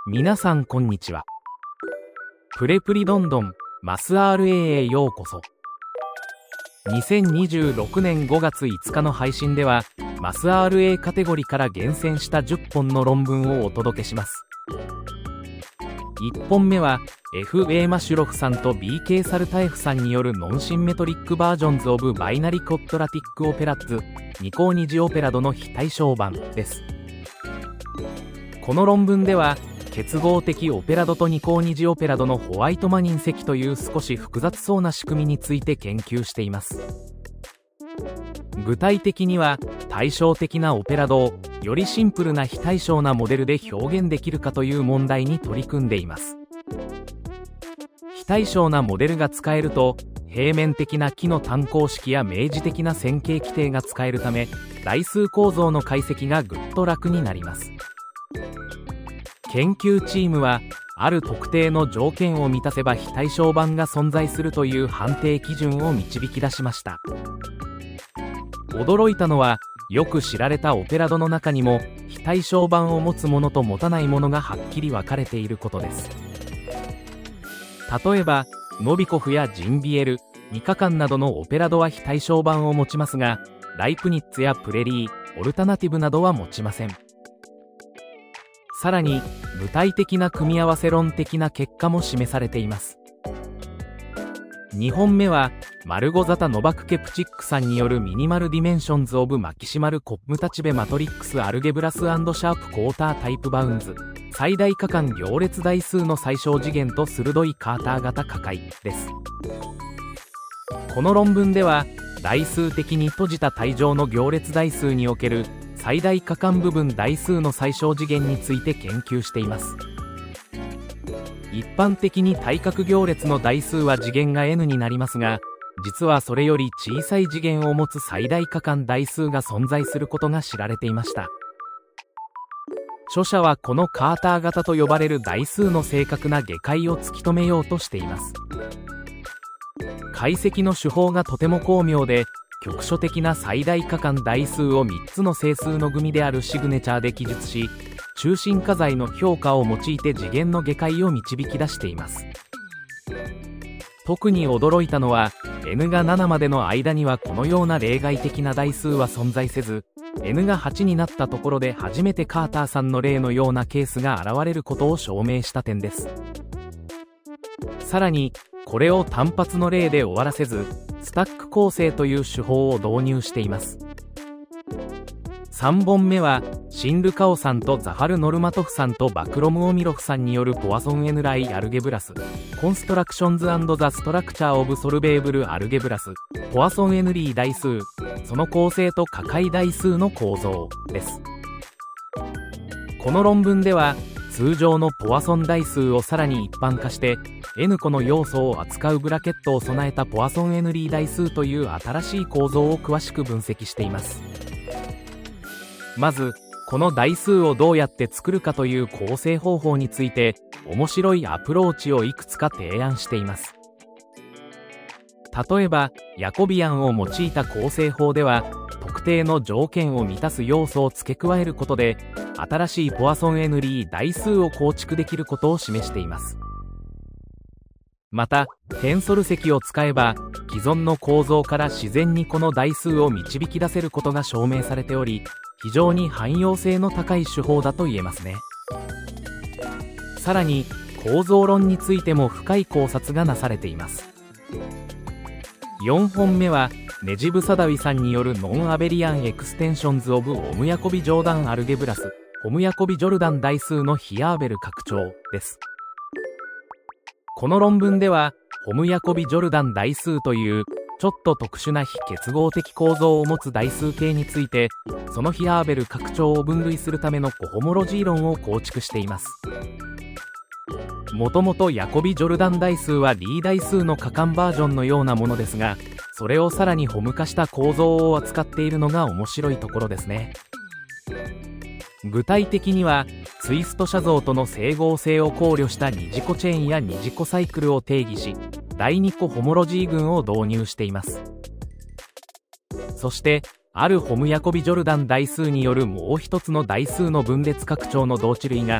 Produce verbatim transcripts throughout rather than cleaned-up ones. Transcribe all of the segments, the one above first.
皆さんこんにちは。プレプリどんどんマス アールエー へようこそ。にせんにじゅうろくねんごがついつかの配信ではマス アールエー カテゴリから厳選したじゅっぽんの論文をお届けします。いっぽんめは エフエー マシュロフさんと ビーケー サルタエフさんによるノンシンメトリックバージョンズオブバイナリコットラティックオペラッツ二項二次オペラドの非対称版です。この論文では結合的オペラドと二項二次オペラドのホワイトマニン積という少し複雑そうな仕組みについて研究しています。具体的には対照的なオペラドをよりシンプルな非対称なモデルで表現できるかという問題に取り組んでいます。非対称なモデルが使えると平面的な木の単項式や明示的な線形規定が使えるため代数構造の解析がぐっと楽になります。研究チームはある特定の条件を満たせば非対称版が存在するという判定基準を導き出しました。驚いたのはよく知られたオペラドの中にも非対称版を持つものと持たないものがはっきり分かれていることです。例えばノビコフやジンビエル、ニカカンなどのオペラドは非対称版を持ちますがライプニッツやプレリー、オルタナティブなどは持ちません。さらに具体的な組み合わせ論的な結果も示されています。にほんめはマルゴザタ・ノバクケプチックさんによるミニマルディメンションズ・オブ・マキシマル・コッムタチベ・マトリックス・アルゲブラス&シャープ・クォーター・タイプ・バウンズ最大可感行列代数の最小次元と鋭いカーター型可解です。この論文では代数的に閉じた帯状の行列代数における最大可感部分代数の最小次元について研究しています。一般的に対角行列の代数は次元が エヌ になりますが実はそれより小さい次元を持つ最大可感代数が存在することが知られていました。著者はこのカーター型と呼ばれる代数の正確な下解を突き止めようとしています。解析の手法がとても巧妙で局所的な最大可感代数をみっつの整数の組であるシグネチャーで記述し中心化材の評価を用いて次元の下解を導き出しています。特に驚いたのは エヌ がななまでの間にはこのような例外的な代数は存在せず エヌ がはちになったところで初めてカーターさんの例のようなケースが現れることを証明した点です。さらにこれを単発の例で終わらせずスタック構成という手法を導入しています。さんぼんめはシンルカオさんとザファル・ノルマトフさんとバクロム・オミロフさんによるポワソン・エヌライ・アルゲブラスコンストラクションズ・ザ・ストラクチャー・オブ・ソルベーブル・アルゲブラスポワソン・エヌリー代数その構成と可解代数の構造です。この論文では通常のポワソン代数をさらに一般化して N 個の要素を扱うブラケットを備えたポワソン・エヌリー代数という新しい構造を詳しく分析しています。まずこの代数をどうやって作るかという構成方法について面白いアプローチをいくつか提案しています。例えばヤコビアンを用いた構成法では特定の条件を満たす要素を付け加えることで新しいポワソン・エヌリー代数を構築できることを示しています。またテンソル積を使えば既存の構造から自然にこの代数を導き出せることが証明されており非常に汎用性の高い手法だと言えますね。さらに構造論についても深い考察がなされています。よんほんめはネジブ・サダウィさんによるノンアベリアン・エクステンションズ・オブ・オムヤコビ・ジョーダン・アルゲブラスホムヤコビ・ジョルダン代数のヒアーベル拡張です。この論文ではホムヤコビ・ジョルダン代数というちょっと特殊な非結合的構造を持つ代数形についてそのヒアーベル拡張を分類するためのコホモロジー論を構築しています。もともとヤコビ・ジョルダン代数はリー代数の可感バージョンのようなものですがそれをさらにホム化した構造を扱っているのが面白いところですね。具体的にはツイスト写像との整合性を考慮した二次個チェーンや二次個サイクルを定義し第二個ホモロジー群を導入しています。そしてあるホムヤコビ・ジョルダン代数によるもう一つの代数の分裂拡張の同値類が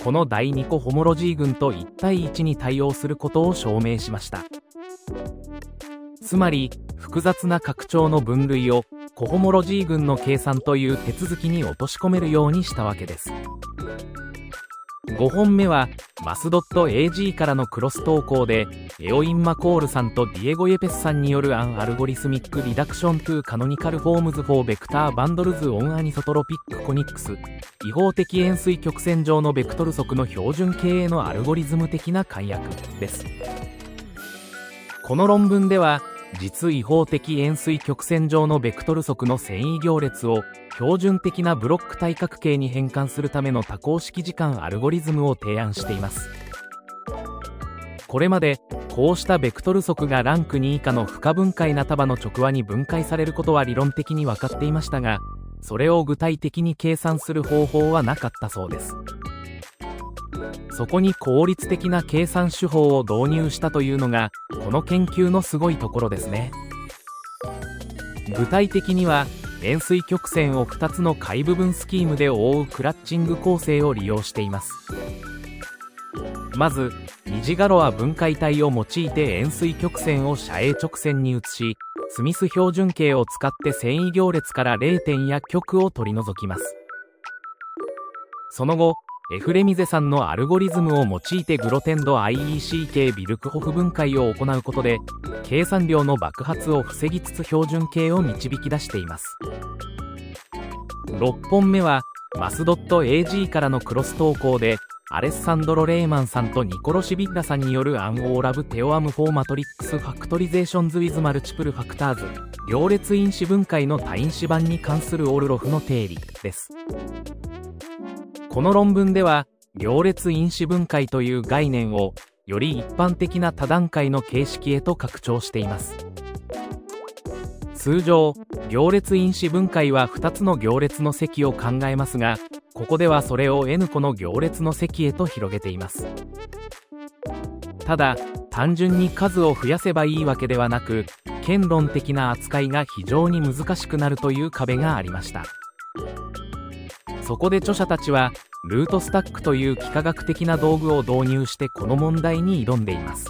この第二個ホモロジー群といち対いちに対応することを証明しました。つまり、複雑な拡張の分類をコホモロジー群の計算という手続きに落とし込めるようにしたわけです。ごほんめは、マスドット エージー からのクロス投稿で、エオイン・マコールさんとディエゴ・イェペスさんによるアンアルゴリスミック・リダクション・トゥ・カノニカル・フォームズ・フォー・ベクター・バンドルズ・オン・アニソトロピック・コニックス、違法的円錐曲線上のベクトル則の標準形へのアルゴリズム的な簡約です。この論文では、実違法的円錐曲線上のベクトル則の遷移行列を標準的なブロック対角形に変換するための多項式時間アルゴリズムを提案しています。これまでこうしたベクトル則がランクに以下の不可分解な束の直和に分解されることは理論的に分かっていましたが、それを具体的に計算する方法はなかったそうです。そこに効率的な計算手法を導入したというのがこの研究のすごいところですね。具体的には円錐曲線をふたつの解部分スキームで覆うクラッチング構成を利用しています。まず二次ガロア分解体を用いて円錐曲線を斜影直線に移し、スミス標準形を使って遷移行列かられいてんや極を取り除きます。その後エフレミゼさんのアルゴリズムを用いてグロテンド アイイーシー 系ビルクホフ分解を行うことで計算量の爆発を防ぎつつ標準形を導き出しています。ろっぽんめはマスドット エージー からのクロス投稿でアレッサンドロ・レーマンさんとニコロ・シビッラさんによるアンオーラブ・テオアム・フォー・マトリックス・ファクトリゼーションズ・ウィズ・マルチプル・ファクターズ行列因子分解の多因子版に関するオルロフの定理です。この論文では行列因子分解という概念をより一般的な多段階の形式へと拡張しています。通常行列因子分解はふたつの行列の積を考えますが、ここではそれを N 個の行列の積へと広げています。ただ単純に数を増やせばいいわけではなく、権論的な扱いが非常に難しくなるという壁がありました。そこで著者たちはルートスタックという幾何学的な道具を導入してこの問題に挑んでいます。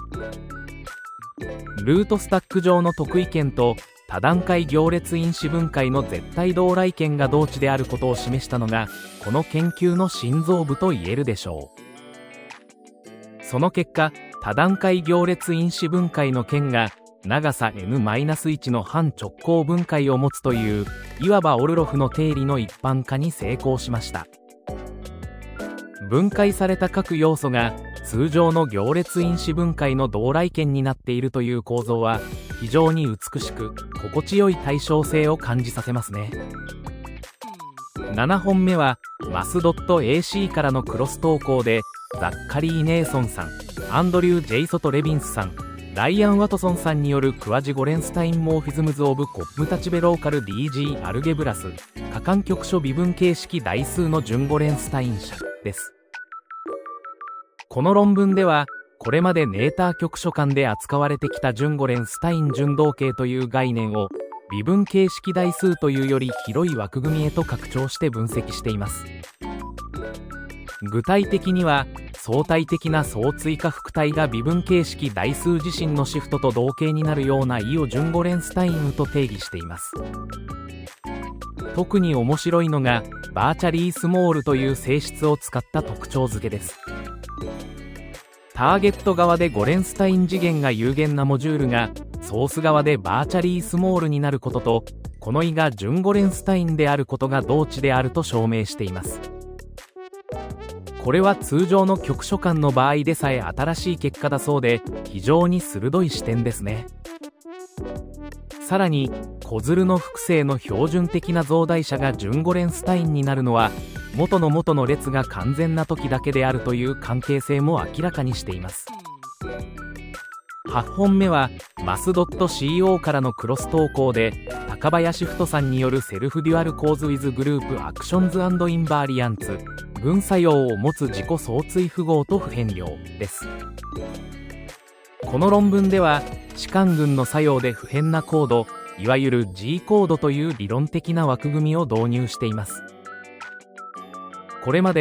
ルートスタック上の特異圏と多段階行列因子分解の絶対同来圏が同値であることを示したのがこの研究の心臓部と言えるでしょう。その結果多段階行列因子分解の圏が長さ エヌマイナスいち の半直行分解を持つといういわばオルロフの定理の一般化に成功しました。分解された各要素が通常の行列因子分解の同来圏になっているという構造は非常に美しく心地よい対称性を感じさせますね。ななほんめはマスドット エーシー からのクロス投稿でザッカリー・ネーソンさん、アンドリュー・ジェイソト・レビンスさん、ライアン・ワトソンさんによるクワジ・ゴレンスタイン・モーフィズムズ・オブ・コッムタチベローカル ディージー アルゲブラス可感局所微分形式代数の準ゴレンスタイン社です。この論文ではこれまでネーター局所間で扱われてきた準ゴレンスタイン順動形という概念を微分形式代数というより広い枠組みへと拡張して分析しています。具体的には相対的な相追加複体が微分形式代数自身のシフトと同型になるような意を準ゴレンスタインと定義しています。特に面白いのがバーチャリースモールという性質を使った特徴付けです。ターゲット側でゴレンスタイン次元が有限なモジュールがソース側でバーチャリースモールになることと、この意が準ゴレンスタインであることが同値であると証明しています。これは通常の局所間の場合でさえ新しい結果だそうで非常に鋭い視点ですね。さらに小鶴の複製の標準的な増大者が準ゴレンスタインになるのは元の元の列が完全な時だけであるという関係性も明らかにしています。はちほんめはマスドット シーオー からのクロス投稿で高林太さんによるセルフデュアル構図ウィズグループアクションズ&インバーリアンツ群作用を持つ自己相対符号と不変量です。この論文では置換群の作用で不変なコード、いわゆる G コードという理論的な枠組みを導入しています。これまで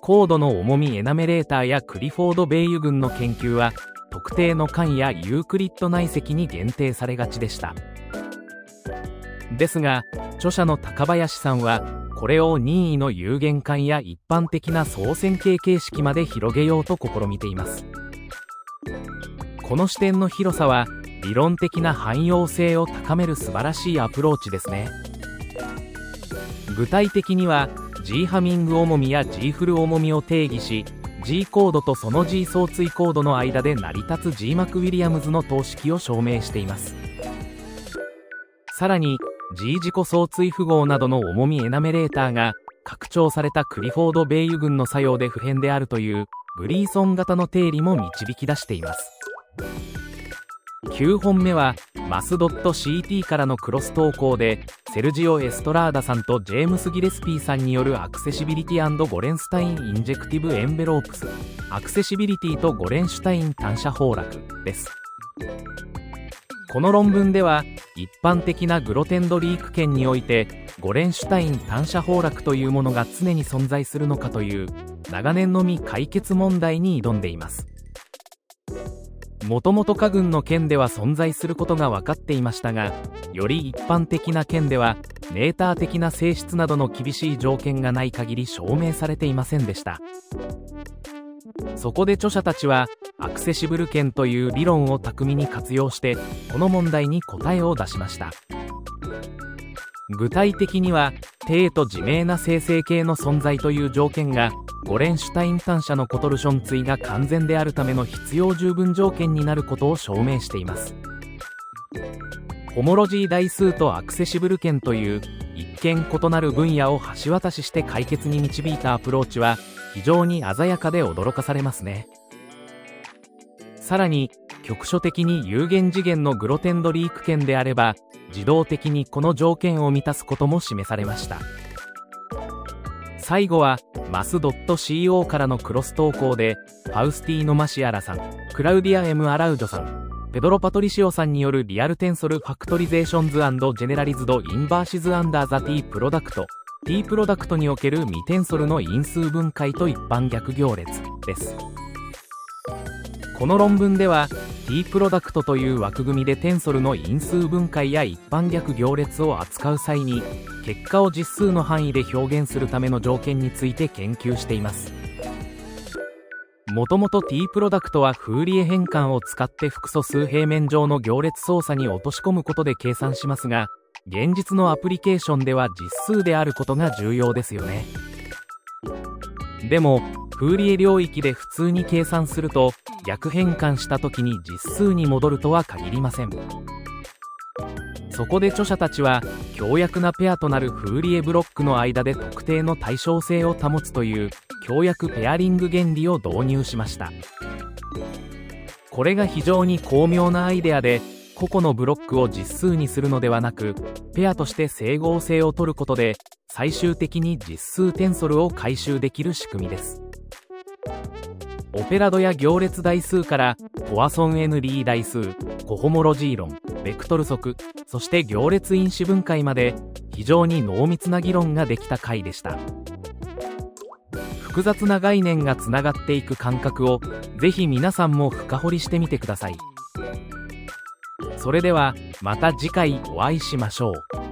高度の重みエナメレーターやクリフォード・ベイユ群の研究は特定の間やユークリッド内積に限定されがちでした。ですが著者の高林さんはこれを任意の有限間や一般的な総線形形式まで広げようと試みています。この視点の広さは理論的な汎用性を高める素晴らしいアプローチですね。具体的には G ハミング重みや G フル重みを定義し、 G コードとその G 相対コードの間で成り立つ G マクウィリアムズの等式を証明しています。さらに G 自己相対符号などの重みエナメレーターが拡張されたクリフォード・ベイユ群の作用で不変であるというグリーソン型の定理も導き出しています。きゅうほんめはマス .ct からのクロス投稿でセルジオ・エストラーダさんとジェームス・ギレスピーさんによるアクセシビリティ&ゴレンスタイン・インジェクティブ・エンベロープス、アクセシビリティとゴレンシュタイン単射崩落です。この論文では一般的なグロテンドリーク圏においてゴレンシュタイン単射崩落というものが常に存在するのかという長年の未解決問題に挑んでいます。もともと過群の圏では存在することが分かっていましたが、より一般的な圏ではネーター的な性質などの厳しい条件がない限り証明されていませんでした。そこで著者たちはアクセシブル圏という理論を巧みに活用してこの問題に答えを出しました。具体的には低と自明な生成系の存在という条件がゴレンシュタイン単射のコトルション対が完全であるための必要十分条件になることを証明しています。ホモロジー代数とアクセシブル圏という一見異なる分野を橋渡しして解決に導いたアプローチは非常に鮮やかで驚かされますね。さらに局所的に有限次元のグロテンドリーク圏であれば自動的にこの条件を満たすことも示されました。最後はマス .co からのクロス投稿でファウスティーノ・マシアラさん、クラウディア・エム・アラウジョさん、ペドロ・パトリシオさんによるリアルテンソルファクトリゼーションズ&ジェネラリズド・インバーシズ・アンダー・ザ・ T プロダクト T プロダクトにおける未テンソルの因数分解と一般逆行列です。この論文では T プロダクトという枠組みでテンソルの因数分解や一般逆行列を扱う際に結果を実数の範囲で表現するための条件について研究しています。もともと T プロダクトはフーリエ変換を使って複素数平面上の行列操作に落とし込むことで計算しますが、現実のアプリケーションでは実数であることが重要ですよね。でもフーリエ領域で普通に計算すると逆変換した時に実数に戻るとは限りません。そこで著者たちは強約なペアとなるフーリエブロックの間で特定の対称性を保つという強約ペアリング原理を導入しました。これが非常に巧妙なアイデアで、個々のブロックを実数にするのではなくペアとして整合性を取ることで最終的に実数テンソルを回収できる仕組みです。オペラドや行列代数からポワソン N リー代数、コホモロジー論、ベクトル則、そして行列因子分解まで非常に濃密な議論ができた回でした。複雑な概念がつながっていく感覚をぜひ皆さんも深掘りしてみてください。それではまた次回お会いしましょう。